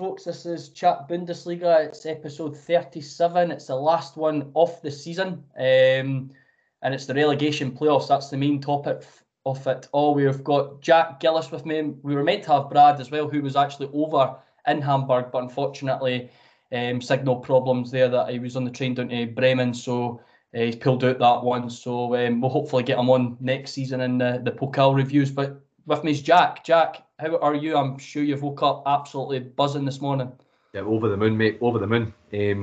folks. This is Chat Bundesliga. It's episode 37. It's the last one of the season. And it's the relegation playoffs. That's the main topic of it all. We've got Jack Gillis with me. We were meant to have Brad as well, who was actually over in Hamburg, but unfortunately, signal problems there that he was on the train down to Bremen, so he's pulled out that one. So we'll hopefully get him on next season in the Pokal reviews. But with me is Jack. Jack, how are you? I'm sure you've woke up absolutely buzzing this morning. Yeah, over the moon, mate. Over the moon.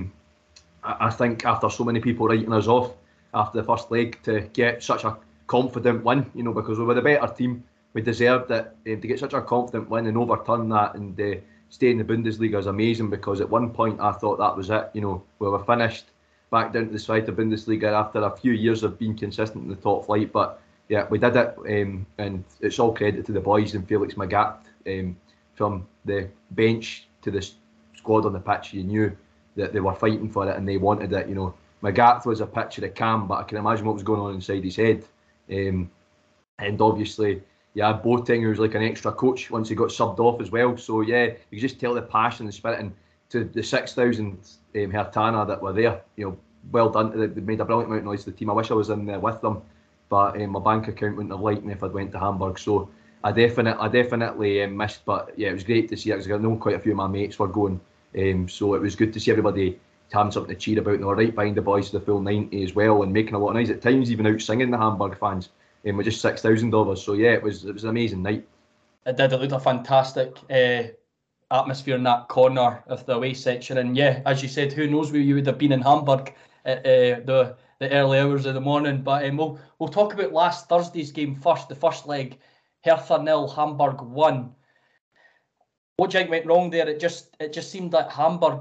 I think after so many people writing us off after the first leg, to get such a confident win, because we were the better team, we deserved it. To get such a confident win and overturn that and stay in the Bundesliga is amazing, because at one point I thought that was it. We were finished back down to the side of Bundesliga after a few years of being consistent in the top flight. But yeah, we did it, and it's all credit to the boys and Felix Magath. From the bench to the squad on the pitch, you knew that they were fighting for it and they wanted it. Magath was a picture of calm, but I can imagine what was going on inside his head. And obviously, yeah, Boateng, who was like an extra coach once he got subbed off as well. So yeah, you could just tell the passion and spirit. And to the 6,000 Hertana that were there, well done. They made a brilliant amount of noise to the team. I wish I was in there with them, but my bank account wouldn't have liked me if I'd went to Hamburg. So I definitely missed, but yeah, it was great to see it, because I know quite a few of my mates were going. So it was good to see everybody having something to cheer about, and they were right behind the boys to the full 90 as well, and making a lot of noise at times, even out singing the Hamburg fans. With just 6,000 of us. So yeah, it was an amazing night. It did. It looked a fantastic atmosphere in that corner of the away section, and yeah, as you said, who knows where you would have been in Hamburg at the early hours of the morning. But we'll talk about last Thursday's game first. The first leg, Hertha 0, Hamburg 1. What do you think went wrong there? It just seemed like Hamburg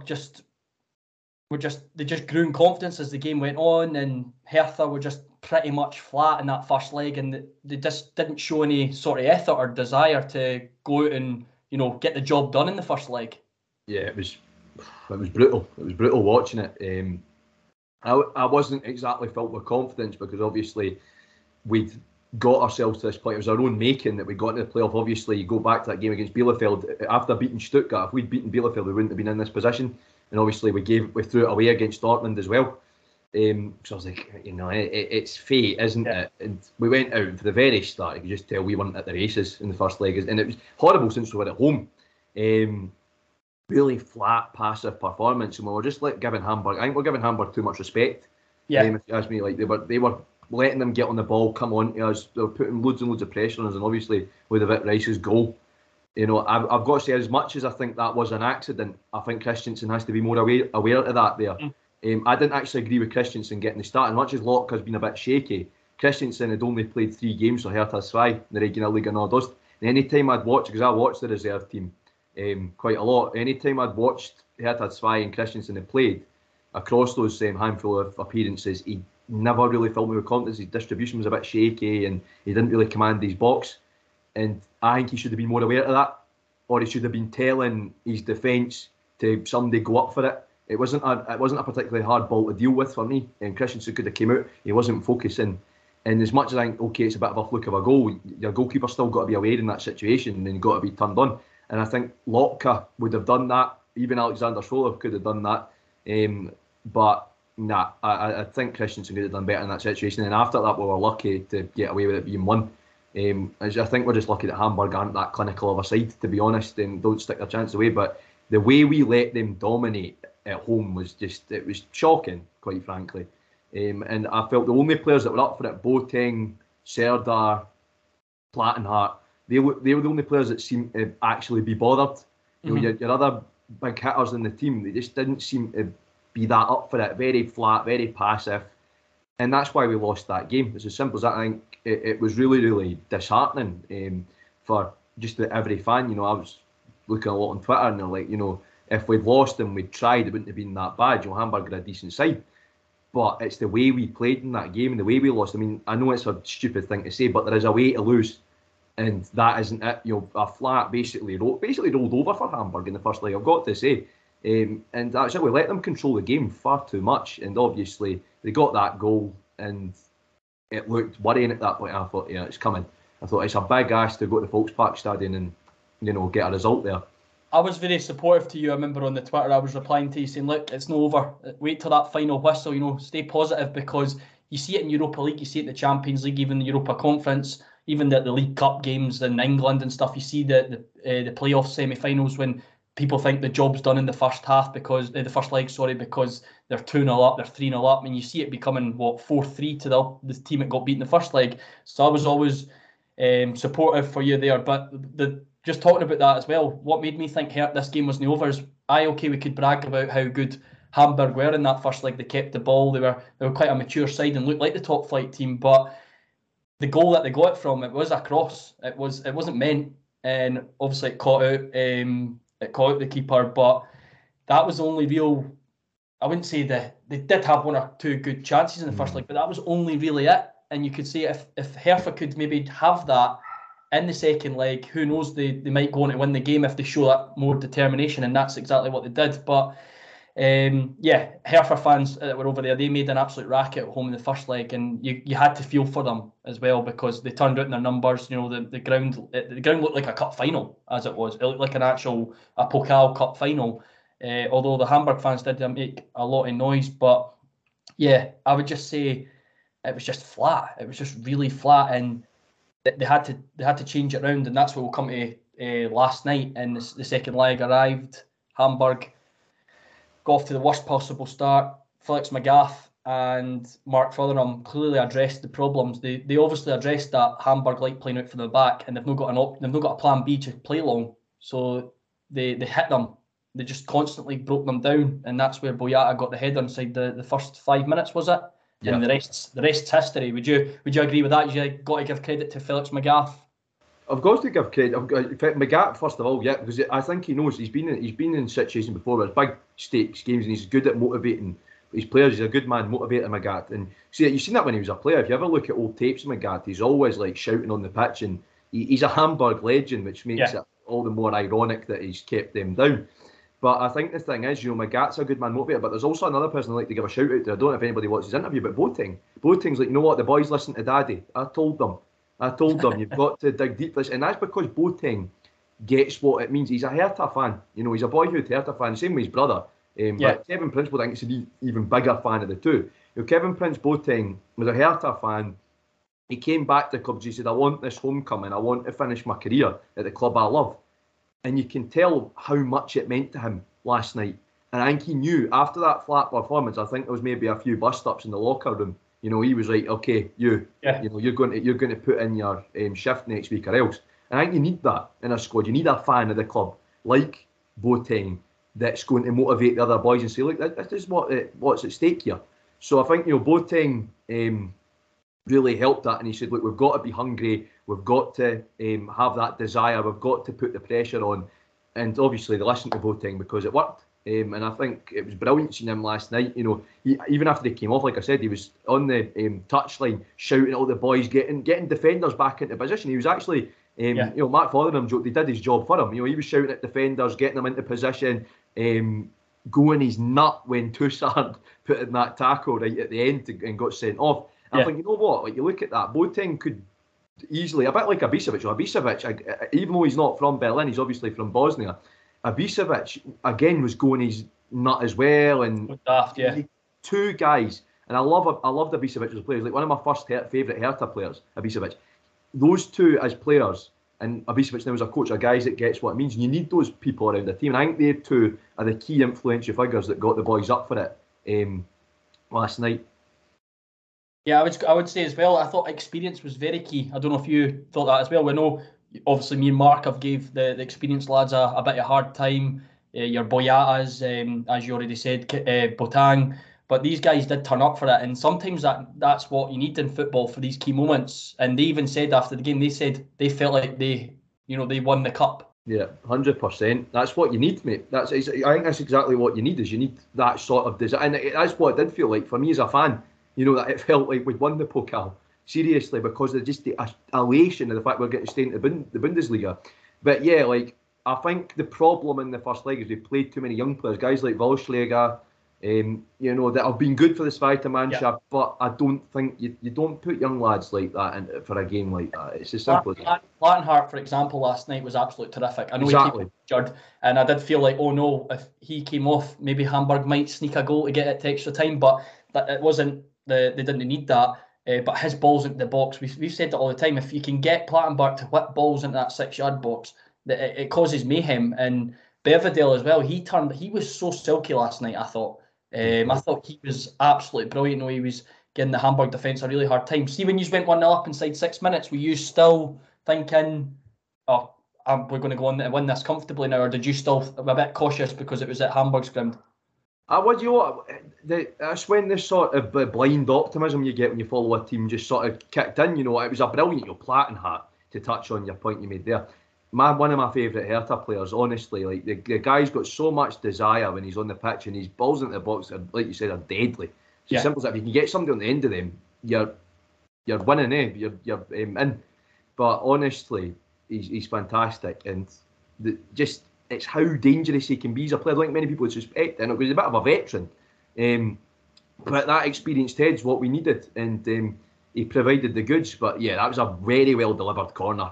they just grew in confidence as the game went on, and Hertha were just pretty much flat in that first leg, and they just didn't show any sort of effort or desire to go out and get the job done in the first leg. Yeah, it was brutal. It was brutal watching it. I wasn't exactly filled with confidence, because obviously we'd got ourselves to this point. It was our own making that we got into the playoff. Obviously, you go back to that game against Bielefeld. After beating Stuttgart, if we'd beaten Bielefeld, we wouldn't have been in this position. And obviously, we threw it away against Dortmund as well. So I was like, it's fate, isn't it? And we went out for the very start. You could just tell we weren't at the races in the first leg, and it was horrible since we were at home. Really flat, passive performance, and we were just giving Hamburg. I think we're giving Hamburg too much respect. Yeah. If you ask me, they were letting them get on the ball, come on to us. They were putting loads and loads of pressure on us, and obviously with David Rice's goal, I've got to say, as much as I think that was an accident, I think Christensen has to be more aware of that there. I didn't actually agree with Christensen getting the start. As much as Locke has been a bit shaky, Christensen had only played 3 games for Hertha SV in the Regionalliga Nordost. And any time I'd watched, because I watched the reserve team quite a lot, any time I'd watched Hertha SV and Christensen had played across those handful of appearances, he never really filled me with confidence. His distribution was a bit shaky, and he didn't really command his box. And I think he should have been more aware of that, or he should have been telling his defence to someday go up for it. It wasn't a particularly hard ball to deal with for me, and Christensen could have came out. He wasn't focusing, and as much as I think, okay, it's a bit of a fluke of a goal, your goalkeeper's still got to be aware in that situation, and you've got to be turned on. And I think Lotka would have done that. Even Alexander Solev could have done that. But nah, I think Christensen could have done better in that situation. And after that, we were lucky to get away with it being 1. I think we're just lucky that Hamburg aren't that clinical of a side, to be honest, and don't stick their chance away. But the way we let them dominate at home was it was shocking, quite frankly. And I felt the only players that were up for it, Boateng, Serdar, Plattenhardt, they were the only players that seemed to actually be bothered. Your other big hitters in the team, they just didn't seem to be that up for it. Very flat, very passive. And that's why we lost that game. It's as simple as that. I think it was really, really disheartening for just every fan. I was looking a lot on Twitter, and they're like, if we'd lost and we'd tried, it wouldn't have been that bad. Hamburg are a decent side. But it's the way we played in that game and the way we lost. I mean, I know it's a stupid thing to say, but there is a way to lose. And that isn't it. A flat basically rolled over for Hamburg in the first leg, I've got to say. And actually, we let them control the game far too much. And obviously, they got that goal, and it looked worrying at that point. I thought, yeah, it's coming. I thought it's a big ask to go to the Volkspark Stadion and get a result there. I was very supportive to you. I remember on the Twitter I was replying to you saying, look, it's not over. Wait till that final whistle, stay positive, because you see it in Europa League, you see it in the Champions League, even the Europa Conference, even the League Cup games in England and stuff. You see the playoff semi-finals when people think the job's done in the first half because the first leg, because they're 2-0 up, they're 3-0 up, and you see it becoming 4-3 to the team that got beat in the first leg. So I was always supportive for you there, but just talking about that as well, what made me think this game wasn't over is we could brag about how good Hamburg were in that first leg. They kept the ball. They were quite a mature side and looked like the top flight team. But the goal that they got it from, it was a cross. It wasn't meant, and obviously it caught out. It caught out the keeper, but that was the only real. I wouldn't say they did have one or two good chances in the first leg, but that was only really it. And you could say if Hertha could maybe have that in the second leg, who knows, they might go on to win the game if they show that more determination, and that's exactly what they did. But Hertha fans that were over there, they made an absolute racket at home in the first leg, and you had to feel for them as well because they turned out in their numbers. The ground looked like a cup final as it was. It looked like a Pokal Cup final, although the Hamburg fans did make a lot of noise. But yeah, I would just say it was just flat. It was just really flat, and they had to change it around, and that's what we'll come to last night. And the second leg arrived. Hamburg got off to the worst possible start. Felix Magath and Mark Fotherham clearly addressed the problems. They obviously addressed that Hamburg like playing out from the back, and they've not got a plan B to play long. So they hit them. They just constantly broke them down, and that's where Boyata got the header inside the first 5 minutes, was it? Yeah. And the rest's history. Would you agree with that? You got to give credit to Felix Magath. I've got to give credit. Magath, first of all, yeah, because I think he knows he's been in situations before where it's big stakes games, and he's good at motivating his players. He's a good man, motivator, Magath. And see, you've seen that when he was a player. If you ever look at old tapes of Magath, he's always like shouting on the pitch, and he's a Hamburg legend, which makes it all the more ironic that he's kept them down. But I think the thing is, Magath's a good man motivator, but there's also another person I'd like to give a shout out to. I don't know if anybody watches his interview, but Boateng. Boateng's like, you know what, the boys listen to Daddy. I told them, you've got to dig deep this. And that's because Boateng gets what it means. He's a Hertha fan. He's a boyhood Hertha fan, same with his brother. But Kevin Prince Boateng is an even bigger fan of the two. Kevin Prince Boateng was a Hertha fan. He came back to the club. He said, I want this homecoming. I want to finish my career at the club I love. And you can tell how much it meant to him last night. And I think he knew after that flat performance, I think there was maybe a few bust-ups in the locker room. He was like, okay, you're going to put in your shift next week or else. And I think you need that in a squad. You need a fan of the club like Boateng that's going to motivate the other boys and say, look, this is what's at stake here. So I think Boateng really helped that, and he said, look, we've got to be hungry, we've got to have that desire, we've got to put the pressure on, and obviously they listened to Boateng because it worked. And I think it was brilliant seeing him last night. Even after they came off, like I said, he was on the touchline shouting at all the boys, getting defenders back into position. He was actually, Mark Fotherham joked, he did his job for him. He was shouting at defenders, getting them into position, going his nut when Toussaint put in that tackle right at the end and got sent off. I think, you know what? Like, you look at that, Boateng could easily, a bit like Ibisevic. Ibisevic, even though he's not from Berlin, he's obviously from Bosnia. Ibisevic again was going his nut as well, and two guys. And I loved Ibisevic as a player. He's like one of my first favourite Hertha players, Ibisevic. Those two as players, and Ibisevic now as a coach, are guys that gets what it means. And you need those people around the team. And I think they two are the key influential figures that got the boys up for it last night. Yeah, I would say as well, I thought experience was very key. I don't know if you thought that as well. We know, obviously, me and Mark have gave the experienced lads a bit of a hard time. Your Boyatas, as you already said, Boateng. But these guys did turn up for it. And sometimes that's what you need in football for these key moments. And they even said after the game, they said they felt like they won the cup. Yeah, 100%. That's what you need, mate. I think that's exactly what you need, is you need that sort of design. And that's what it did feel like for me as a fan. That it felt like we'd won the Pokal, seriously, because of just the elation of the fact we're getting to stay into the Bundesliga. But yeah, I think the problem in the first leg is we played too many young players, guys like Volschläger, that have been good for the Zweite Mannschaft, but I don't think you don't put young lads like that in for a game like that. It's as simple as that. Plattenhardt, for example, last night was absolutely terrific. I know he came injured, and I did feel like, oh no, if he came off, maybe Hamburg might sneak a goal to get it to extra time, but it wasn't. They didn't need that. But his balls into the box, we've said that all the time. If you can get Plattenberg to whip balls into that 6-yard box, it causes mayhem. And Bervedel as well. He was so silky last night, I thought. I thought he was absolutely brilliant. He was giving the Hamburg defence a really hard time. See, when you went 1-0 up inside 6 minutes, were you still thinking, oh, we're going to go on and win this comfortably now, or did you still a bit cautious because it was at Hamburg's ground? That's when this sort of blind optimism you get when you follow a team just sort of kicked in. It was a brilliant Plattenhardt, to touch on your point you made there. One of my favourite Hertha players, honestly. Like the guy's got so much desire when he's on the pitch, and his balls into the box, like you said, are deadly. It's as simple as that. If you can get somebody on the end of them, you're winning, You're in. But honestly, he's fantastic, and it's how dangerous he can be as a player. I don't think many people would suspect, and it was a bit of a veteran. But that experienced head's what we needed, and he provided the goods. But yeah, that was a very well delivered corner.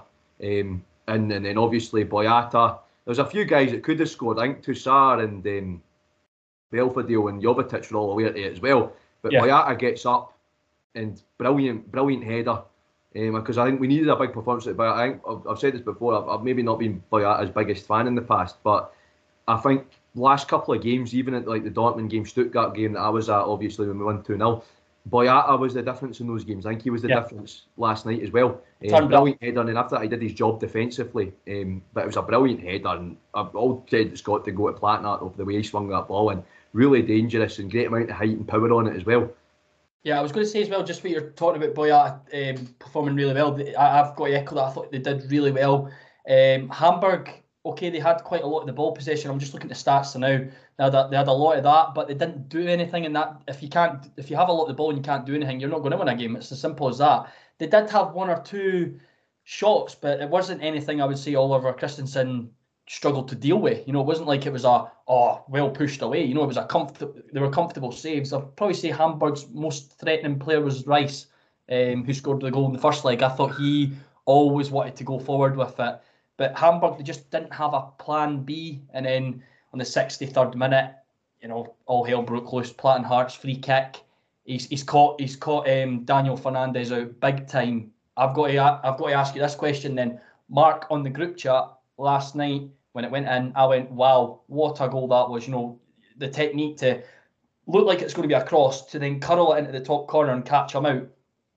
And then obviously Boyata. There's a few guys that could have scored. I think Toussaint and Belfodil and Jovetic were all aware of it as well. But Boyata gets up, and brilliant header. Because I think we needed a big performance. But I think I've said this before. I've maybe not been Boyata's biggest fan in the past, but I think last couple of games, even at like the Dortmund game, Stuttgart game that I was at, obviously when we won 2-0, Boyata was the difference in those games. I think he was the difference last night as well. Brilliant header, and after that he did his job defensively. But it was a brilliant header, and I've all said it's got to go to Plattenhardt over the way he swung that ball, and really dangerous and great amount of height and power on it as well. Yeah, I was going to say as well, just what you're talking about Boyata performing really well. I've got to echo that. I thought they did really well. Hamburg, okay, they had quite a lot of the ball possession. I'm just looking at the stats now. They had a lot of that, but they didn't do anything in that. If you have a lot of the ball and you can't do anything, you're not going to win a game. It's as simple as that. They did have one or two shots, but it wasn't anything I would say Oliver Christensen struggled to deal with. It wasn't like it was well pushed away. It was they were comfortable saves. I'd probably say Hamburg's most threatening player was Rice, who scored the goal in the first leg. I thought he always wanted to go forward with it. But Hamburg, they just didn't have a plan B. And then on the 63rd minute, all hell broke loose. Plattenhardt's free kick. He's caught Daniel Fernandez out big time. I've got to ask you this question then. Mark, on the group chat last night when it went in, I went, wow, what a goal that was. The technique to look like it's going to be a cross to then curl it into the top corner and catch him out.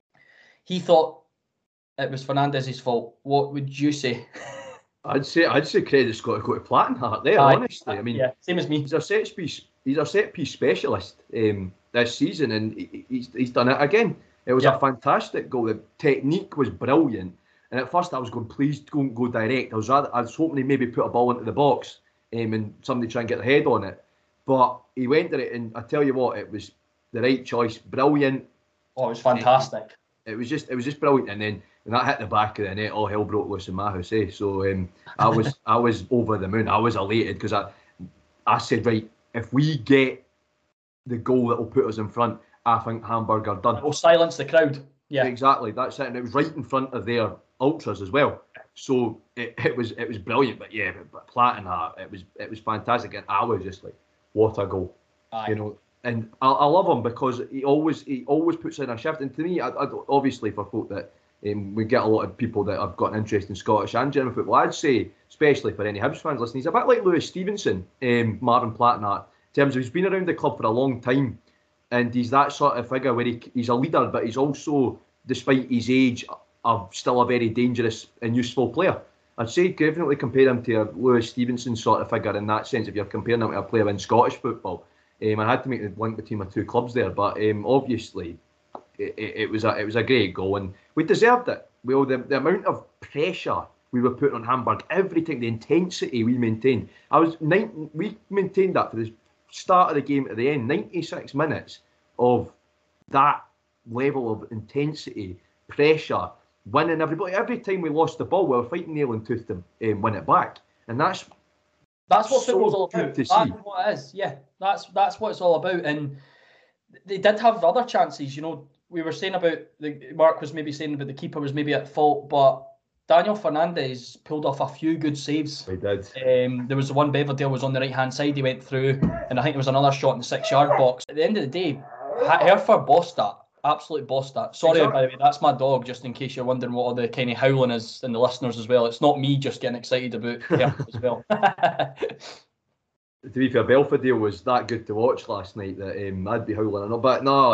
He thought it was Fernandez's fault. What would you say? I'd say credit's got to go to Plattenhardt there, honestly. I mean, yeah, same as me. He's a set piece specialist this season, and he's done it again. It was a fantastic goal. The technique was brilliant. And at first I was going, please don't go direct. I was hoping he maybe put a ball into the box and somebody try and get their head on it. But he went to it, and I tell you what, it was the right choice. Brilliant. Oh, it was fantastic. It was just brilliant. And then when that hit the back of the net, all hell broke loose in my house. So I was over the moon. I was elated because I said, right, if we get the goal that will put us in front, I think Hamburg are done. It will silence the crowd. Yeah, exactly. That's it, and it was right in front of their ultras as well. So it was brilliant. But yeah, Plattenhardt, it was fantastic, and I was just like, what a goal, And I love him because he always puts in a shift. And to me, I obviously for folk that we get a lot of people that have got an interest in Scottish and German football, I'd say, especially for any Hibs fans listening, he's a bit like Lewis Stevenson, Marvin Plattenhardt, in terms of he's been around the club for a long time. And he's that sort of figure where he's a leader, but he's also, despite his age, still a very dangerous and useful player. I'd say definitely compare him to a Lewis Stevenson sort of figure in that sense, if you're comparing him to a player in Scottish football. I had to make the link between my two clubs there, but obviously it was a great goal, and we deserved it. Well, the amount of pressure we were putting on Hamburg, everything, the intensity we maintained. We maintained that for the start of the game to the end, 96 minutes of that level of intensity, pressure, winning everybody. Every time we lost the ball, we were fighting nail and tooth to win it back. And that's That's what So football's all good about. to That's see. what it is. Yeah, that's what it's all about. And they did have other chances. You know, we were saying about Mark was maybe saying about the keeper was maybe at fault, but Daniel Fernandez pulled off a few good saves. He did. There was the one Beverdale was on the right hand side. He went through, and I think there was another shot in the 6-yard box. At the end of the day, Hereford bossed that. Absolutely bossed that. Sorry, by the way, that's my dog, just in case you're wondering what all the kind of howling is in the listeners as well. It's not me just getting excited about Hereford as well. To be fair, Belfodil was that good to watch last night that I'd be howling. But no,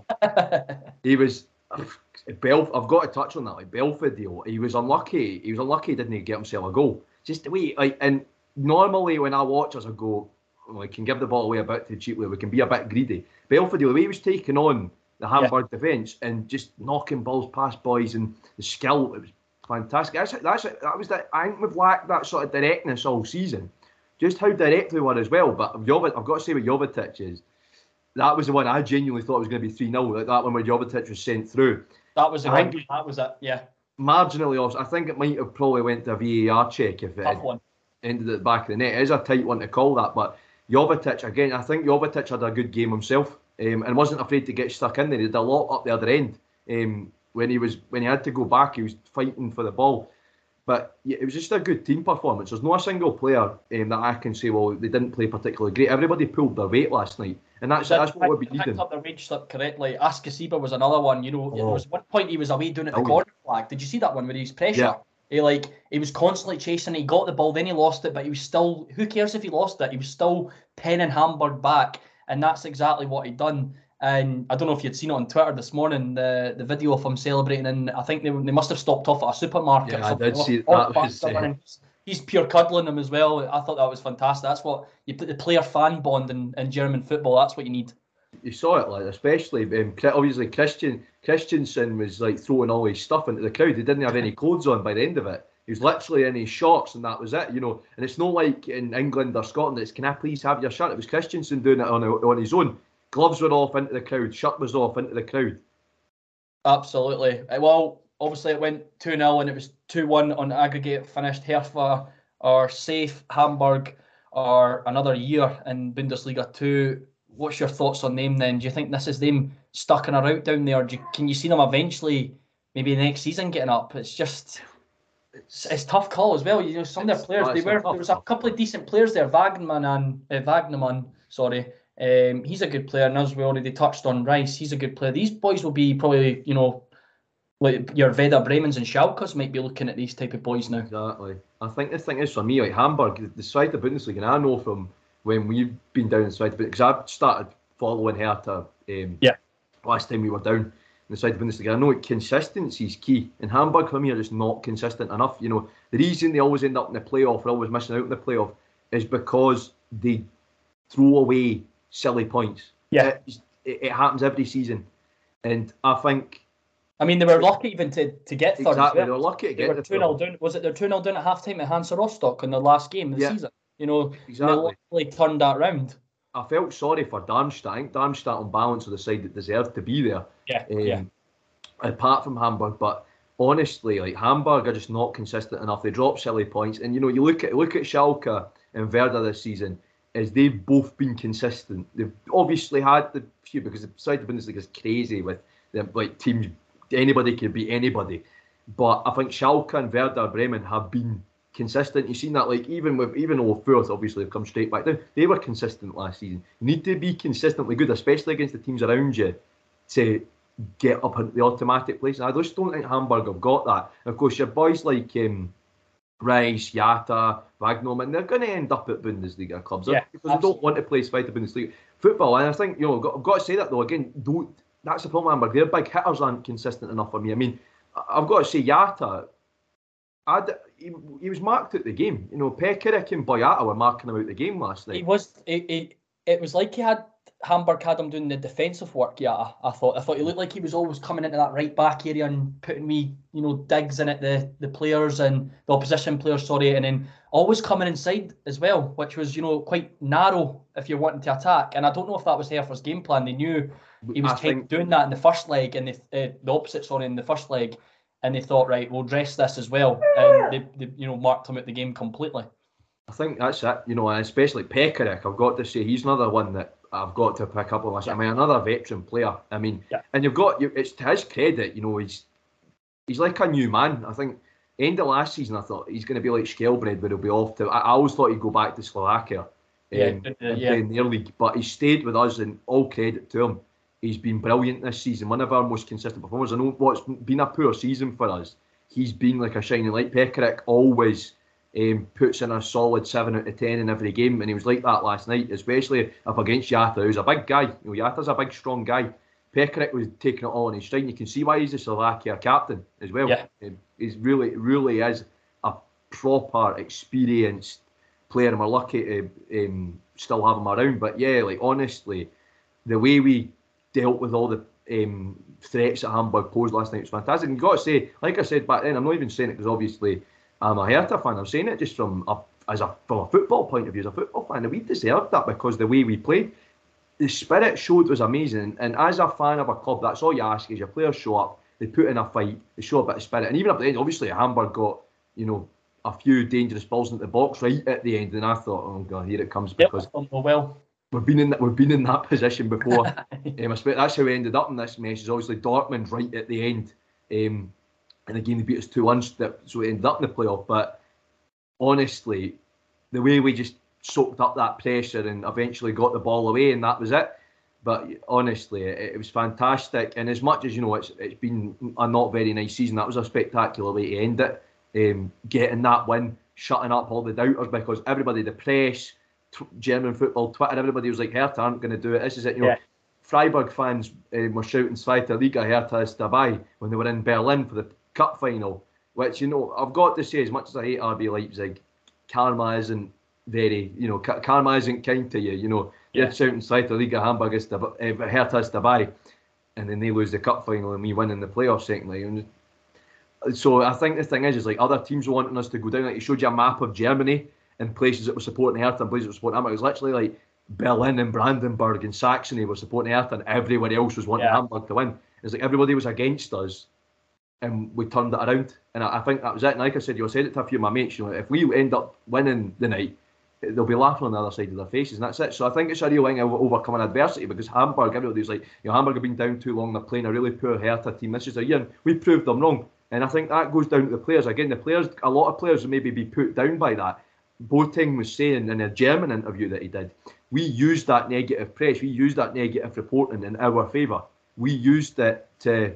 he was. I've got to touch on that. Like Belfodil, he was unlucky. He was unlucky he didn't get himself a goal. Just the way, and normally when I watch us, I go, we can give the ball away a bit too cheaply. We can be a bit greedy. Belfodil, the way he was taking on the Hamburg defence and just knocking balls past boys and the skill, it was fantastic. That was that. I think we've lacked that sort of directness all season. Just how direct we were as well. But I've got to say with Jovetic is, that was the one I genuinely thought was going to be 3-0. Like that one where Jovetic was sent through. That was the one. That was it. Yeah. Marginally off. I think it might have probably went to a VAR check if it ended at the back of the net. It is a tight one to call that. But Jovetic, again, I think Jovetic had a good game himself and wasn't afraid to get stuck in there. He did a lot up the other end. When he had to go back, he was fighting for the ball. But yeah, it was just a good team performance. There's not a single player that I can say, well, they didn't play particularly great. Everybody pulled their weight last night. And that's what we'll be needing. Picked up the wage slip correctly. Askasiba was another one. You know, there was one point he was away doing it the corner flag. Did you see that one with his pressure? Yeah. He was constantly chasing it. He got the ball, then he lost it, but he was still, who cares if he lost it? He was still penning Hamburg back. And that's exactly what he'd done. And I don't know if you'd seen it on Twitter this morning, the video of him celebrating, and I think they must have stopped off at a supermarket. Yeah, I did see that. He's pure cuddling them as well. I thought that was fantastic. That's what you put the player-fan bond in German football. That's what you need. You saw it, like especially obviously Christensen was like throwing all his stuff into the crowd. He didn't have any clothes on by the end of it. He was literally in his shorts and that was it, you know. And it's not like in England or Scotland. It's can I please have your shirt? It was Christensen doing it on his own. Gloves were off into the crowd. Shirt was off into the crowd. Absolutely. Well, obviously it went 2-0 and it was 2-1 on aggregate. Finished. Hertha are safe. Hamburg are another year in Bundesliga 2. What's your thoughts on them then? Do you think this is them stuck in a route down there? Can you see them eventually, maybe next season, getting up? It's just... It's tough call as well. You know, some of their players, there was a couple of decent players there. Wagnerman, sorry. He's a good player, and as we already touched on, Rice, he's a good player. These boys will be probably, you know, like your Werder Bremens and Schalke's might be looking at these type of boys now. Exactly. I think the thing is for me, like Hamburg, the side of Bundesliga, and I know from when we've been down in the side, because I've started following Hertha last time we were down in the side of Bundesliga. I know consistency is key, and Hamburg for me are just not consistent enough. You know, the reason they always end up in the playoff, or always missing out in the playoff, is because they throw away silly points. Yeah, it happens every season, and I think. I mean, they were lucky even to get third. Exactly, they were lucky to get the 2-0 down. Was it they're 2-0 down at half-time at Hansa Rostock in their last game of the season? You know, exactly. They luckily turned that round. I felt sorry for Darmstadt. I think Darmstadt on balance are the side that deserved to be there. Yeah. Apart from Hamburg, but honestly, like Hamburg are just not consistent enough. They drop silly points, and you know, you look at Schalke and Werder this season, as they've both been consistent. They've obviously had the few because the side of Bundesliga is crazy with them, like teams. Anybody can beat anybody, but I think Schalke and Werder Bremen have been consistent. You've seen that, like even though Fürth obviously have come straight back down, they were consistent last season. You need to be consistently good, especially against the teams around you, to get up into the automatic place. And I just don't think Hamburg have got that. And of course, your boys like Rice, Jatta, Wagnerman, they're going to end up at Bundesliga clubs because they don't want to play Zweite Bundesliga football. And I think, you know, I've got to say that though again. That's the problem, Hamburg. Their big hitters aren't consistent enough for me. I mean, I've got to say, Jatta, he was marked at the game. You know, Pekarek and Boyata were marking him out the game last night. It was like Hamburg had him doing the defensive work. Yeah, I thought he looked like he was always coming into that right back area and putting digs in at the players and the opposition players. Sorry, and then always coming inside as well, which was quite narrow if you're wanting to attack. And I don't know if that was Hertha's game plan. They knew he was doing that in the first leg and the opposite. Sorry, in the first leg, and they thought, right, we'll dress this as well, and they marked him out the game completely. I think that's it, and especially Pekarik, I've got to say, he's another one that I've got to pick up on this. I mean, another veteran player. I mean, and it's to his credit, he's like a new man. I think end of last season, I thought he's going to be like Skelbred, but he'll be off to. I always thought he'd go back to Slovakia and play in their league, but he stayed with us, and all credit to him. He's been brilliant this season, one of our most consistent performers. I know what's been a poor season for us. He's been like a shining light. Pekarik always puts in a solid 7 out of 10 in every game, and he was like that last night, especially up against Jata, who's a big guy. Jata's a big, strong guy. Pekarik was taking it all on his stride, and you can see why he's the Slovakia captain as well. Yeah. He's really is a proper, experienced player, and we're lucky to still have him around. But yeah, like honestly, the way we dealt with all the threats that Hamburg posed last night was fantastic. And you've got to say, like I said back then, I'm not even saying it because obviously I'm a Hertha fan. I'm saying it just from a football point of view, as a football fan, and we deserved that because the way we played. The spirit showed was amazing, and as a fan of a club, that's all you ask is your players show up, they put in a fight, they show a bit of spirit, and even at the end, obviously Hamburg got a few dangerous balls into the box right at the end, and I thought, oh god, here it comes, because we've been in that position before. That's how we ended up in this mess. Is obviously Dortmund right at the end, and again they beat us 2-1, so we ended up in the playoff. But honestly, the way we just soaked up that pressure and eventually got the ball away, and that was it. But honestly, it was fantastic. And as much as it's been a not very nice season, that was a spectacular way to end it. Getting that win, shutting up all the doubters, because everybody, the press, German football, Twitter, everybody was like, Hertha aren't going to do it. This is it. Freiburg fans were shouting Zweite Liga, Hertha ist dabei when they were in Berlin for the cup final. Which I've got to say, as much as I hate RB Leipzig, karma isn't very, karma isn't kind to you. They're shouting Zweite Liga, Hamburg ist dabei, Hertha ist dabei, and then they lose the cup final and we win in the playoffs secondly. And so I think the thing is like other teams wanting us to go down. Like, he showed you a map of Germany and places that were supporting Hertha and places that were supporting Hamburg. It was literally like Berlin and Brandenburg and Saxony were supporting Hertha, and everywhere else was wanting Hamburg to win. It's like everybody was against us, and we turned it around. And I think that was it. And like I said, I said it to a few of my mates. If we end up winning the night, they'll be laughing on the other side of their faces, and that's it. So I think it's a real thing of overcoming adversity, because Hamburg, everybody's like, Hamburg have been down too long, they're playing a really poor Hertha team. This is a year, and we proved them wrong. And I think that goes down to the players. Again, a lot of players will maybe be put down by that. Boateng was saying in a German interview that he did, we used that negative press, we used that negative reporting in our favour. We used it to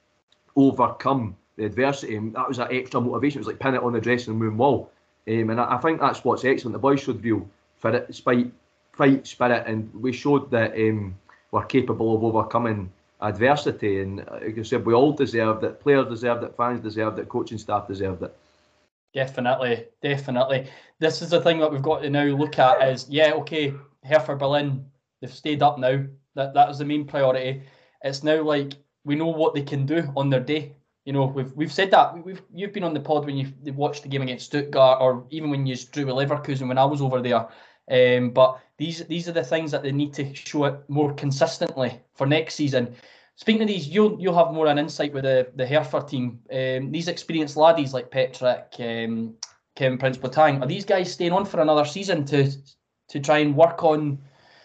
overcome the adversity, and that was that extra motivation. It was like pin it on the dressing room wall. And I think that's what's excellent. The boys showed real fight spirit, and we showed that we're capable of overcoming adversity. And like I said, we all deserved it. Players deserved it, fans deserved it, coaching staff deserved it. Definitely. This is the thing that we've got to now look at is, Hertha Berlin, they've stayed up now. That was the main priority. It's now like we know what they can do on their day. We've said that. You've been on the pod when you watched the game against Stuttgart, or even when you drew with Leverkusen when I was over there. But these are the things that they need to show it more consistently for next season. Speaking of these, you'll have more an insight with the Hertha team. These experienced laddies like Petrak, Kevin Prince Boateng, are these guys staying on for another season to try and work on,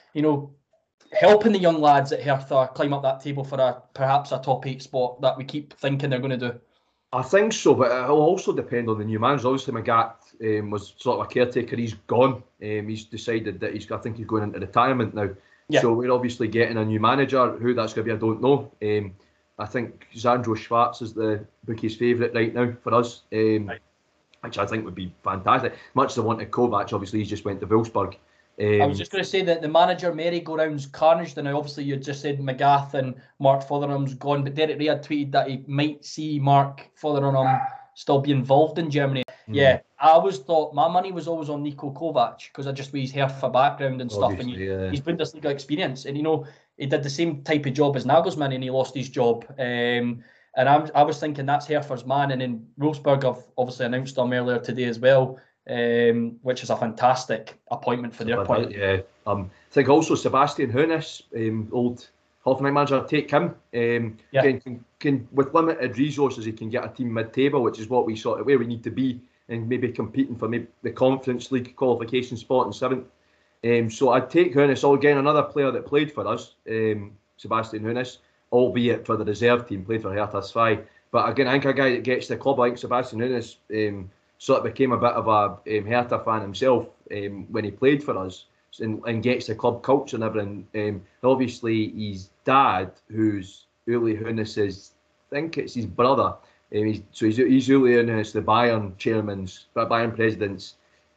helping the young lads at Hertha climb up that table for perhaps a top 8 spot that we keep thinking they're going to do? I think so, but it'll also depend on the new manager. Obviously, Magath was sort of a caretaker. He's gone. He's decided that I think he's going into retirement now. Yeah. So we're obviously getting a new manager. Who that's going to be, I don't know. I think Sandro Schwarz is the bookie's favourite right now for us, which I think would be fantastic. Much as I wanted Kovac, obviously he's just went to Wolfsburg. I was just going to say that the manager merry-go-round's carnage. Now, obviously, you just said Magath and Mark Fotherinham's gone, but Derek Ray had tweeted that he might see Mark Fotheringham still be involved in Germany. Yeah, I always thought my money was always on Niko Kovac because I just with his Hertha background and stuff, obviously, and his Bundesliga experience, and he did the same type of job as Nagelsmann, and he lost his job. And I was thinking that's Hertha's man, and then Wolfsburg have obviously announced them earlier today as well. Which is a fantastic appointment for their part. Yeah, I think also Sebastian Hoeneß, old Hoffenheim manager, take him. Can with limited resources, he can get a team mid-table, which is what where we need to be and maybe competing for maybe the Conference League qualification spot in 7th. So I'd take Hoeneß. So again, another player that played for us, Sebastian Hoeneß, albeit for the reserve team, played for Hertha SV. But again, I think a guy that gets to the club, I think Sebastian Hoeneß sort of became a bit of a Hertha fan himself when he played for us, and gets the club culture and everything. Obviously, his dad, who's Uli Hoeneß's, I think it's his brother. He's Uli Hoeneß, the Bayern president's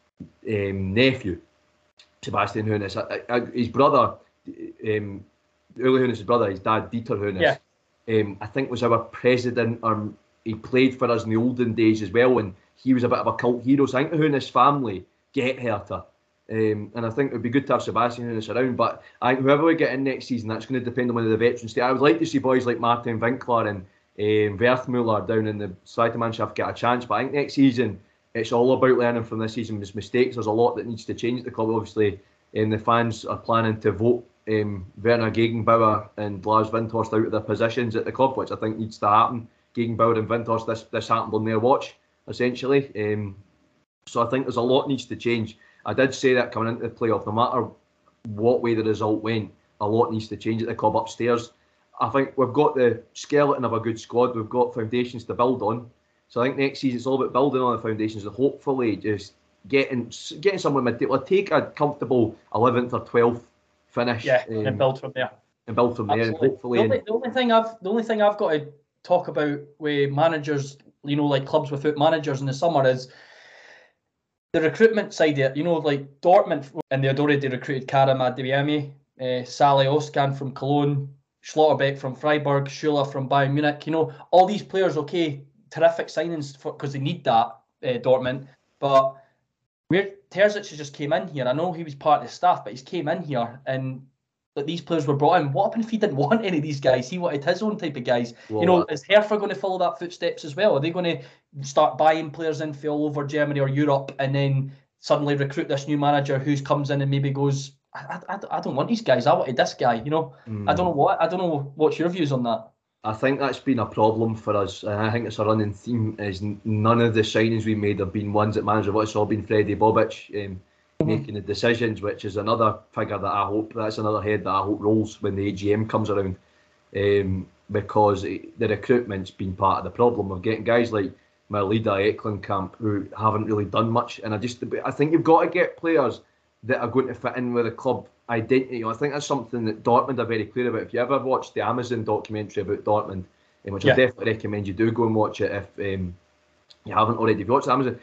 nephew, Sebastian Hoeneß. His brother, Uli Hoeneß's brother, his dad, Dieter Hoeneß, I think was our president, or he played for us in the olden days as well, and he was a bit of a cult hero. So I think the Hoeneß family get Hertha. And I think it would be good to have Sebastian Hoeneß around, but I think whoever we get in next season, that's going to depend on whether the veterans stay. I would like to see boys like Martin Winkler and Werthmüller down in the Zweite Mannschaft get a chance, but I think next season it's all about learning from this season's mistakes. There's a lot that needs to change at the club. Obviously, the fans are planning to vote Werner Gegenbauer and Lars Windhorst out of their positions at the club, which I think needs to happen. Gegenbauer and Windhorst, this happened on their watch, essentially. So I think there's a lot needs to change. I did say that coming into the playoff, no matter what way the result went, a lot needs to change at the club upstairs. I think we've got the skeleton of a good squad. We've got foundations to build on. So I think next season it's all about building on the foundations and hopefully just getting somewhere mid-table. Take a comfortable 11th or 12th finish. Yeah, and build from there. And hopefully. The only thing I've got to talk about with managers, like clubs without managers in the summer, is the recruitment side of it. Like Dortmund, and they had already recruited Karim Adeyemi, Salih Özcan from Cologne, Schlotterbeck from Freiburg, Schuler from Bayern Munich. All these players, terrific signings because they need that, Dortmund. But where Terzic just came in here, I know he was part of the staff, but he's came in here and these players were brought in. What happened if he didn't want any of these guys? He wanted his own type of guys. Well, is Hertha going to follow that footsteps as well? Are they going to start buying players in for all over Germany or Europe and then suddenly recruit this new manager who comes in and maybe goes, I don't want these guys. I wanted this guy. I don't know what's your views on that. I think that's been a problem for us, and I think it's a running theme. Is none of the signings we made have been ones that manager. It's all been Freddie Bobic making the decisions, which is another figure that's another head that I hope rolls when the AGM comes around, because the recruitment's been part of the problem of getting guys like Merlida, Eklenkamp, who haven't really done much. And I think you've got to get players that are going to fit in with the club identity. I think that's something that Dortmund are very clear about. If you ever watched the Amazon documentary about Dortmund, which I definitely recommend you do go and watch it if you haven't already. If you watch Amazon,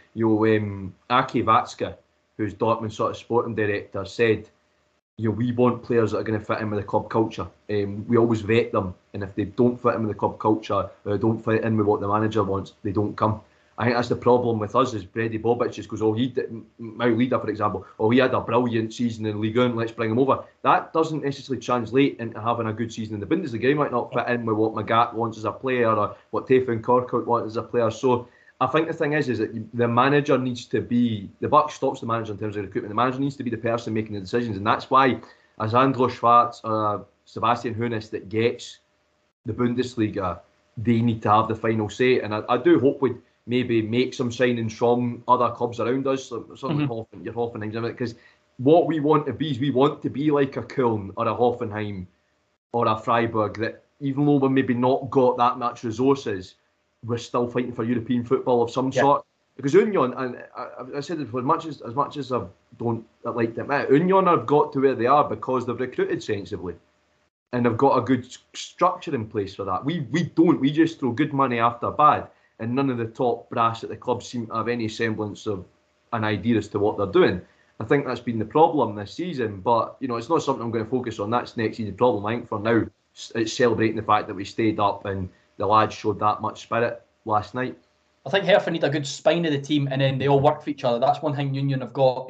Aki Vatska, who's Dortmund's sort of sporting director, said, we want players that are going to fit in with the club culture. We always vet them, and if they don't fit in with the club culture, or don't fit in with what the manager wants, they don't come. I think that's the problem with us, is Freddie Bobic just goes, he did, Maulida, for example, he had a brilliant season in Ligue 1, let's bring him over. That doesn't necessarily translate into having a good season in the Bundesliga. He might not fit in with what Magath wants as a player or what Tefan Korkut wants as a player. So I think the thing is that the manager needs to be, the buck stops the manager in terms of recruitment. The manager needs to be the person making the decisions, and that's why, as Andro Schwarz or Sebastian Hoeneß that gets the Bundesliga, they need to have the final say. And I do hope we'd maybe make some signings from other clubs around us, something your Hoffenheim, because what we want to be is we want to be like a Köln or a Hoffenheim or a Freiburg, that even though we've maybe not got that much resources, we're still fighting for European football of some sort. Because Union, and I said it, as much as I don't like to admit, Union have got to where they are because they've recruited sensibly, and they've got a good structure in place for that. We don't. We just throw good money after bad, and none of the top brass at the club seem to have any semblance of an idea as to what they're doing. I think that's been the problem this season, but it's not something I'm going to focus on. That's next season's problem. I think for now, it's celebrating the fact that we stayed up and the lads showed that much spirit last night. I think Hertha need a good spine of the team, and then they all work for each other. That's one thing Union have got.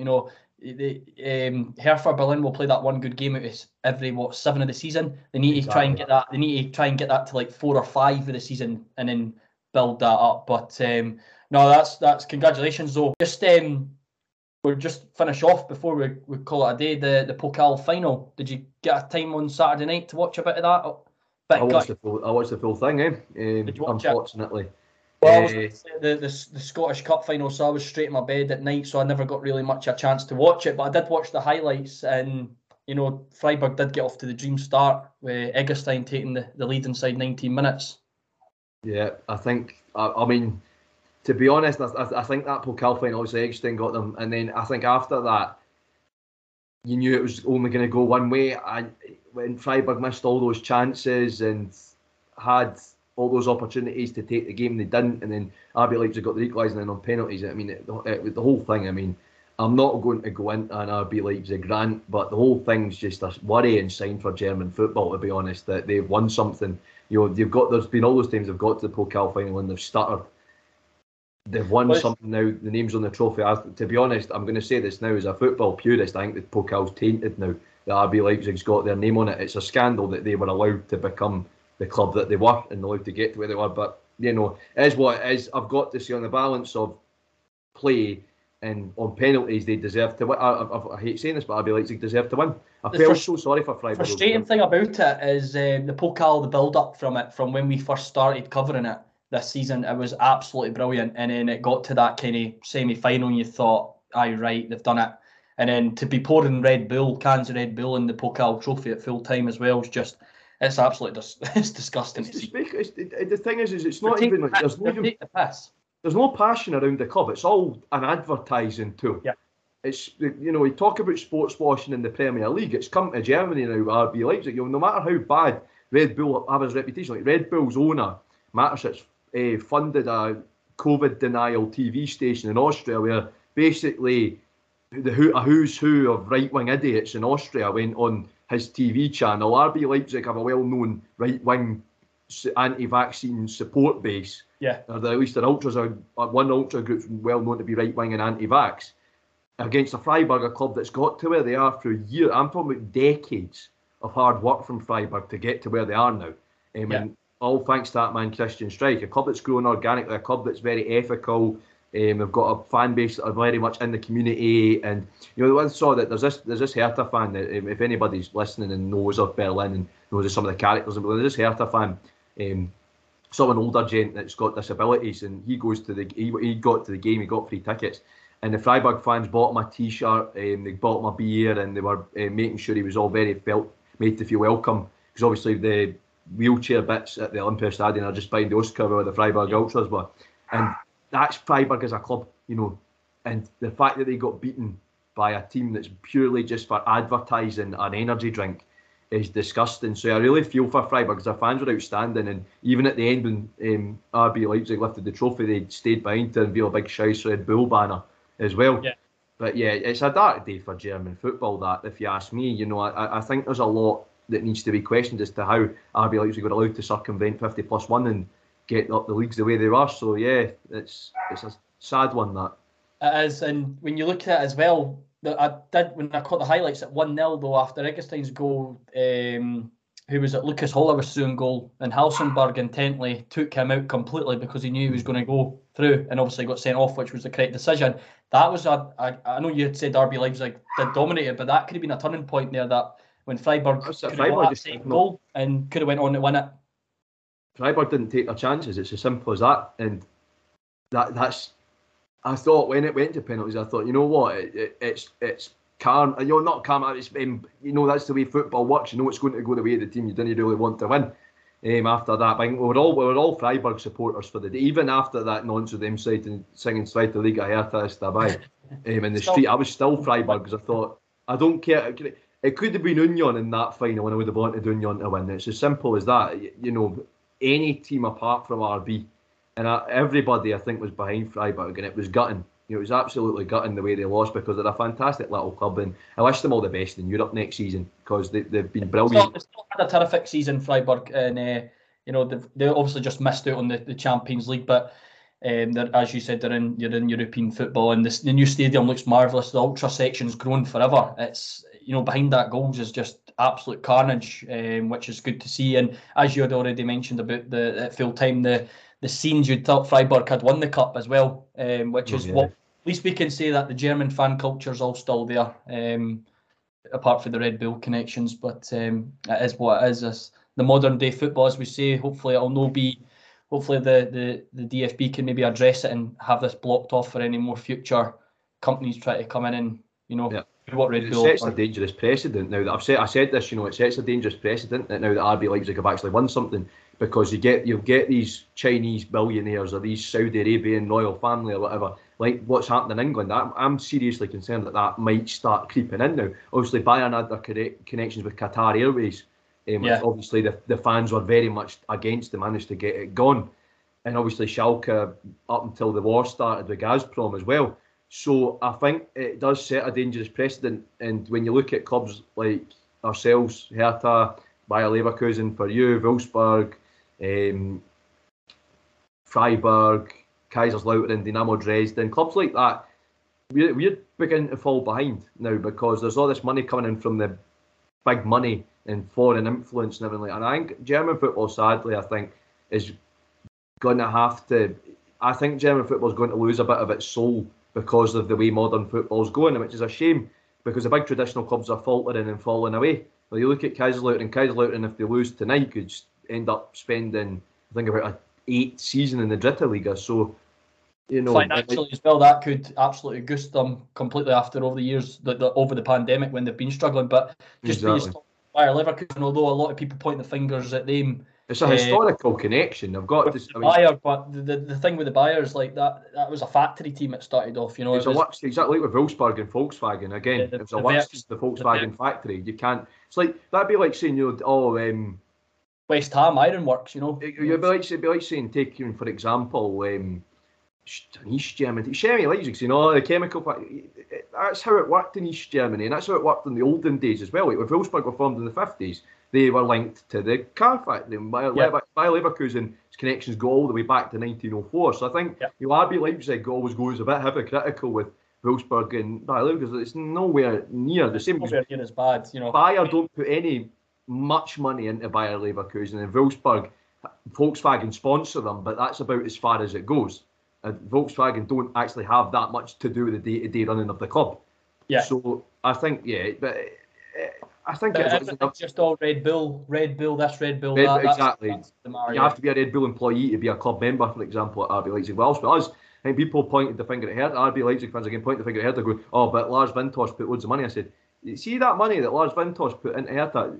Hertha Berlin will play that one good game out of every 7 of the season. They need to try and get that. They need to try and get that to like 4 or 5 of the season, and then build that up. But no, that's congratulations though. We'll just finish off before we call it a day. The Pokal final. Did you get a time on Saturday night to watch a bit of that? I watched the full thing. Did you watch unfortunately. Well, I was going to say the Scottish Cup final, so I was straight in my bed at night, so I never got really much a chance to watch it. But I did watch the highlights, and Freiburg did get off to the dream start with Eggestein taking the lead inside 19 minutes. Yeah, I think. I mean, to be honest, I think that Pokal final, obviously Eggestein got them, and then I think after that, you knew it was only going to go one way. And when Freiburg missed all those chances and had all those opportunities to take the game, they didn't. And then RB Leipzig got the equalising and then on penalties. I mean, the whole thing. I mean, I'm not going to go into an RB Leipzig rant, but the whole thing's just a worrying sign for German football, to be honest, that they've won something. There's been all those times they've got to the Pokal final and they've stuttered. They've won something now. The name's on the trophy. To be honest, I'm going to say this now as a football purist. I think the Pokal's tainted now. The RB Leipzig's got their name on it. It's a scandal that they were allowed to become the club that they were and allowed to get to where they were. But it is what it is. I've got to say, on the balance of play and on penalties, they deserve to win. I hate saying this, but RB Leipzig deserve to win. I felt so sorry for Freiburg. The frustrating thing about it is the Pokal, the build-up from when we first started covering it this season, it was absolutely brilliant. And then it got to that kind of semi-final and you thought, aye, right, they've done it. And then to be pouring cans of Red Bull in the Pokal trophy at full time as well is just, it's absolutely it's disgusting. The thing is it's not even like there's no passion around the club. It's all an advertising tool. Yeah. It's, we talk about sports washing in the Premier League. It's come to Germany now, RB Leipzig. No matter how bad Red Bull have his reputation, like Red Bull's owner, Mateschitz, funded a COVID denial TV station in Austria where basically a who's who of right-wing idiots in Austria went on his TV channel. RB Leipzig have a well-known right-wing anti-vaccine support base. Yeah. Or at least their ultras are one ultra group's well known to be right-wing and anti-vax. Against a Freiburg, a club that's got to where they are through years. I'm talking about decades of hard work from Freiburg to get to where they are now. And all thanks to that man, Christian Streich, a club that's grown organically, a club that's very ethical. They've got a fan base that are very much in the community, and I saw that there's this Hertha fan that if anybody's listening and knows of Berlin and knows of some of the characters, there's this Hertha fan, some an older gent that's got disabilities, and he got to the game, he got free tickets, and the Freiburg fans bought him a T-shirt, they bought him a beer, and they were making sure he was all made to feel welcome, because obviously the wheelchair bits at the Olympia Stadium are just behind the Ostkurve where the Freiburg Ultras were, and that's Freiburg as a club, and the fact that they got beaten by a team that's purely just for advertising an energy drink is disgusting. So I really feel for Freiburg because their fans were outstanding, and even at the end when RB Leipzig lifted the trophy, they stayed behind to unveil a big Scheiss Red Bull banner as well. Yeah. But yeah, it's a dark day for German football, that, if you ask me. I think there's a lot that needs to be questioned as to how RB Leipzig were allowed to circumvent 50+1 and get up the leagues the way they were. So yeah, it's a sad one, that. It is, and when you look at it as well, when I caught the highlights at 1-0 though after Eggestein's goal, who was at Lucas Hollerssoon goal, and Helsingborg intently took him out completely because he knew he was going to go through, and obviously got sent off, which was the correct decision. That was I know you had said RB Leipzig did dominate it, but that could have been a turning point there, that when Freiburg could have got that same goal and could have went on to win it. Freiburg didn't take their chances. It's as simple as that, and that's. I thought when it went to penalties, I thought, you know what, it's calm. Not calm. It's that's the way football works. It's going to go the way of the team you didn't really want to win. After that, I think we were all Freiburg supporters for the day. Even after that nonsense of them singing Zweite Liga Hertha ist dabei in the street, I was still Freiburg because I thought, I don't care. It could have been Union in that final, and I would have wanted Union to win. It's as simple as that. Any team apart from RB, and everybody I think was behind Freiburg, and it was gutting. It was absolutely gutting the way they lost, because they're a fantastic little club, and I wish them all the best in Europe next season, because they've been brilliant. They've still had a terrific season, Freiburg, and they obviously just missed out on the Champions League, but as you said, you're in European football, and the new stadium looks marvellous. The ultra section's grown forever. It's behind that goals is just absolute carnage, which is good to see. And as you had already mentioned about at full time, the scenes, you'd thought Freiburg had won the cup as well, which is what, at least we can say that the German fan culture is all still there, apart from the Red Bull connections. But it is what it is. It's the modern day football, as we say. Hopefully it'll no be hopefully the DFB can maybe address it and have this blocked off for any more future companies try to come in and, you know, do what Red Bull. It sets a dangerous precedent now that I said this, you know, it sets a dangerous precedent that now that RB Leipzig have actually won something, because you'll get these Chinese billionaires or these Saudi Arabian royal family or whatever, like what's happened in England. I'm seriously concerned that might start creeping in now. Obviously, Bayern had their connections with Qatar Airways, which obviously the fans were very much against. They managed to get it gone. And obviously Schalke, up until the war started, with Gazprom as well. So I think it does set a dangerous precedent. And when you look at clubs like ourselves, Hertha, Bayer Leverkusen for you, Wolfsburg, Freiburg, Kaiserslautern, Dynamo Dresden, clubs like that, we're beginning to fall behind now, because there's all this money coming in from the big money and foreign influence and everything. And I think German football, sadly, I think is going to have to. I think German football is going to lose a bit of its soul because of the way modern football is going, which is a shame, because the big traditional clubs are faltering and falling away. Well, you look at Kaiserslautern, if they lose tonight, could end up spending, I think, about an 8th season in the Dritte Liga. So, you know, financially as well, that could absolutely goose them completely after over the years, over the pandemic when they've been struggling. But just based on Bayer Leverkusen, although a lot of people point the fingers at them, it's a historical connection. I've got this. Bayer, but the thing with the Bayer is like that was a factory team that started off. You know, it's exactly like with Wolfsburg and Volkswagen. Again, it's the Volkswagen factory. You can't. It's like that'd be like saying, you know, West Ham Ironworks. You know, it'd be like saying, taking for example, East Germany, Chemie Leipzig. You know, the chemical factory. That's how it worked in East Germany, and that's how it worked in the olden days as well. Like when Wolfsburg were formed in the 50s. They were linked to the car factory. Bayer Leverkusen's connections go all the way back to 1904. So I think RB Leipzig always goes a bit hypocritical with Wolfsburg and Bayer Leverkusen. It's nowhere near the same. Nowhere near as bad, you know. Bayer don't put any much money into Bayer Leverkusen, and Wolfsburg, Volkswagen sponsor them, but that's about as far as it goes. And Volkswagen don't actually have that much to do with the day-to-day running of the club. Yeah. So I think, I think it's just all Red Bull, this, Red Bull, that. Exactly. You have to be a Red Bull employee to be a club member, for example, at RB Leipzig. Well, for us, I think people pointed the finger at Hertha. RB Leipzig fans again point the finger at Hertha, going, "Oh, but Lars Windhorst put loads of money." I said, "You see that money that Lars Windhorst put into Hertha?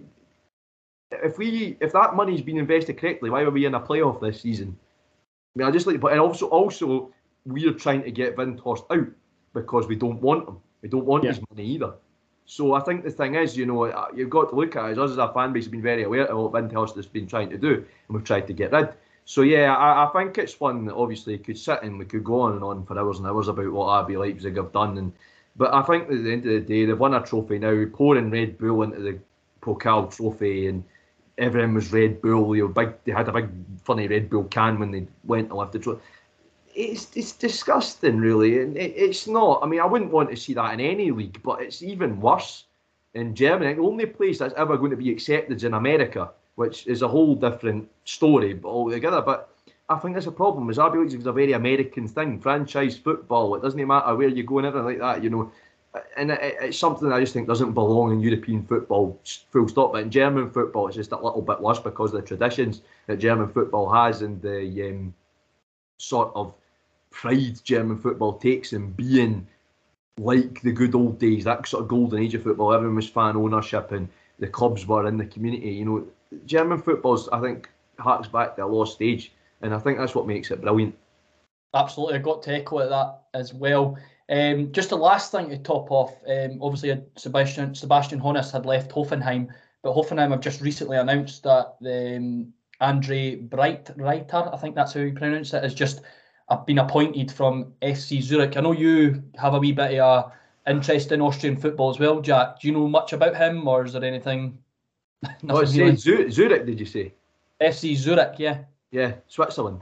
If that money's been invested correctly, why were we in a playoff this season?" I mean, I just like, but also we're trying to get Windhorst out because we don't want him. We don't want his money either. So I think the thing is, you know, you've got to look at it. Us as a fan base have been very aware of what Windhorst has been trying to do, and we've tried to get rid. So yeah, I think it's one that obviously could sit and we could go on and on for hours and hours about what RB Leipzig have done. But I think at the end of the day, they've won a trophy now, pouring Red Bull into the Pokal trophy, and everything was Red Bull. You know, they had a big funny Red Bull can when they went to lift the trophy. It's disgusting, really, and it's not. I mean, I wouldn't want to see that in any league, but it's even worse in Germany. The only place that's ever going to be accepted is in America, which is a whole different story altogether. But I think that's a problem. Is RB Leipzig is a very American thing, franchise football. It doesn't matter where you go and everything like that, you know. And it's something that I just think doesn't belong in European football, full stop. But in German football, it's just a little bit worse because of the traditions that German football has and the sort of pride German football takes in being like the good old days, that sort of golden age of football. Everyone was fan ownership and the clubs were in the community. You know, German football's, I think, harks back to a lost age, and I think that's what makes it brilliant. Absolutely, I got to echo that as well. Just the last thing to top off, obviously Sebastian Hoeneß had left Hoffenheim, but Hoffenheim have just recently announced that Andre Breiter, I think that's how you pronounce it, has just been appointed from FC Zurich. I know you have a wee bit of interest in Austrian football as well, Jack. Do you know much about him, or is there anything? Zurich, did you say? FC Zurich, yeah. Yeah, Switzerland.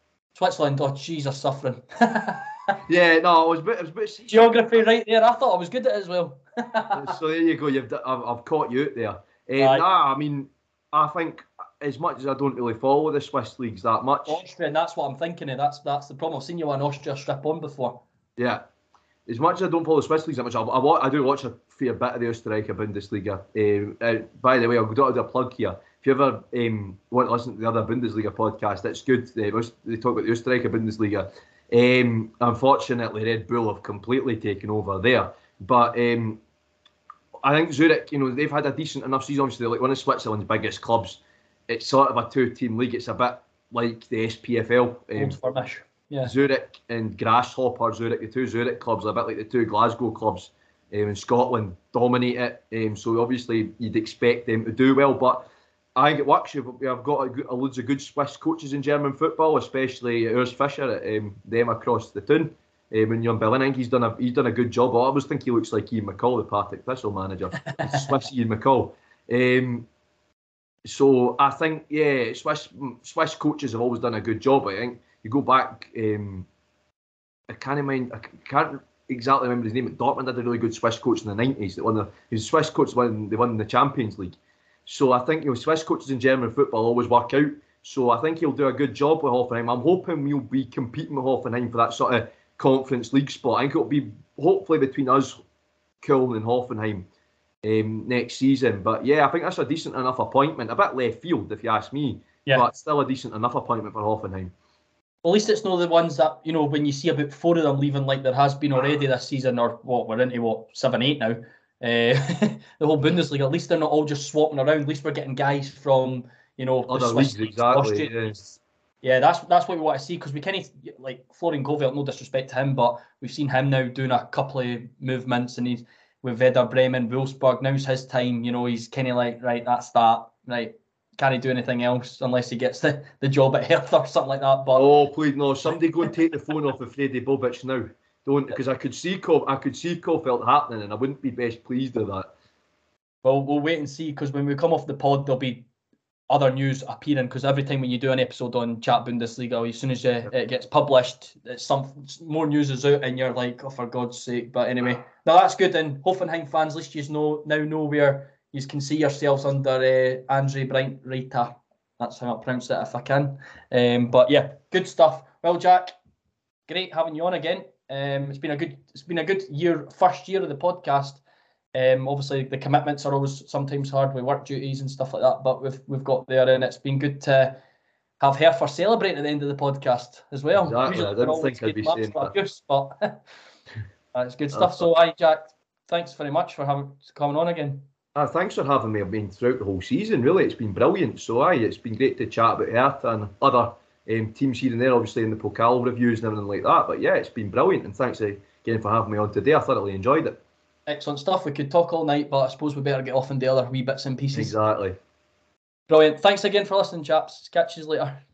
Oh, Jesus, suffering. Yeah, no, it was a bit geography right there. I thought I was good at it as well. So there you go. I've caught you out there. I mean, I think as much as I don't really follow the Swiss leagues that much, Austrian, that's what I'm thinking of. That's the problem. I've seen you on Austria strip on before. Yeah, as much as I don't follow the Swiss leagues that much, I do watch a fair bit of the Österreicher Bundesliga. By the way, I've got to do a plug here. if you ever want to listen to the other Bundesliga podcast, it's good. They talk about the Österreicher Bundesliga. Unfortunately, Red Bull have completely taken over there. But I think Zurich, they've had a decent enough season. Obviously, they're like one of Switzerland's biggest clubs. It's sort of a two-team league. It's a bit like the SPFL. Old Firmish. Yeah. Zurich and Grasshopper Zurich, the two Zurich clubs, are a bit like the two Glasgow clubs in Scotland, dominate it. So obviously, you'd expect them to do well. But I think it works. I've got loads of good Swiss coaches in German football, especially Urs Fischer at them across the town. In Young Berlin, I think he's done a good job. I always think he looks like Ian McCall, the Partick Thistle manager, Swiss Ian McCall. So I think Swiss coaches have always done a good job. I think you go back, I can't exactly remember his name. But Dortmund had a really good Swiss coach in the 90s. He was a Swiss coach when they won the Champions League. So I think Swiss coaches in German football always work out. So I think he'll do a good job with Hoffenheim. I'm hoping we'll be competing with Hoffenheim for that sort of Conference League spot. I think it'll be hopefully between us, Köln and Hoffenheim next season. But yeah, I think that's a decent enough appointment. A bit left field, if you ask me. Yeah. But still a decent enough appointment for Hoffenheim. Well, at least it's not the ones that, when you see about 4 of them leaving like there has been already this season, or we're into 7, 8 now. The whole Bundesliga, at least they're not all just swapping around. At least we're getting guys from, other leagues, exactly. Yeah, that's what we want to see, because we kind of, like Florian Kohfeldt, no disrespect to him, but we've seen him now doing a couple of movements, and he's with Werder Bremen, Wolfsburg. Now's his time. He's kind of like, right, that's that. Right, can't he do anything else unless he gets the job at Hertha or something like that. But oh, please no! Somebody go and take the phone off of Fredi Bobic now. Don't, because I could see Kohfeldt happening, and I wouldn't be best pleased with that. Well, we'll wait and see, because when we come off the pod, there'll be other news appearing, because every time when you do an episode on Chat Bundesliga, as soon as it gets published, more news is out, and you're like, oh, for God's sake. But anyway, no, that's good. And Hoffenheim fans, at least you now know where you can see yourselves under Andre Breitner. That's how I pronounce it, if I can. But yeah, good stuff. Well, Jack, great having you on again. It's been a good year, first year of the podcast. Obviously the commitments are always sometimes hard with work duties and stuff like that, but we've got there, and it's been good to have Hertha celebrating at the end of the podcast as well. Exactly. Usually I didn't think I'd be saying that. Abuse, but it's good stuff. So hi Jack, thanks very much for coming on again. Thanks for having me. I've been throughout the whole season, really. It's been brilliant. So it's been great to chat about Hertha and other teams here and there, obviously in the Pokal reviews and everything like that. But yeah, it's been brilliant, and thanks again for having me on today. I thoroughly enjoyed it. Excellent stuff. We could talk all night, but I suppose we better get off and do other wee bits and pieces. Exactly. Brilliant. Thanks again for listening, chaps. Catch you later.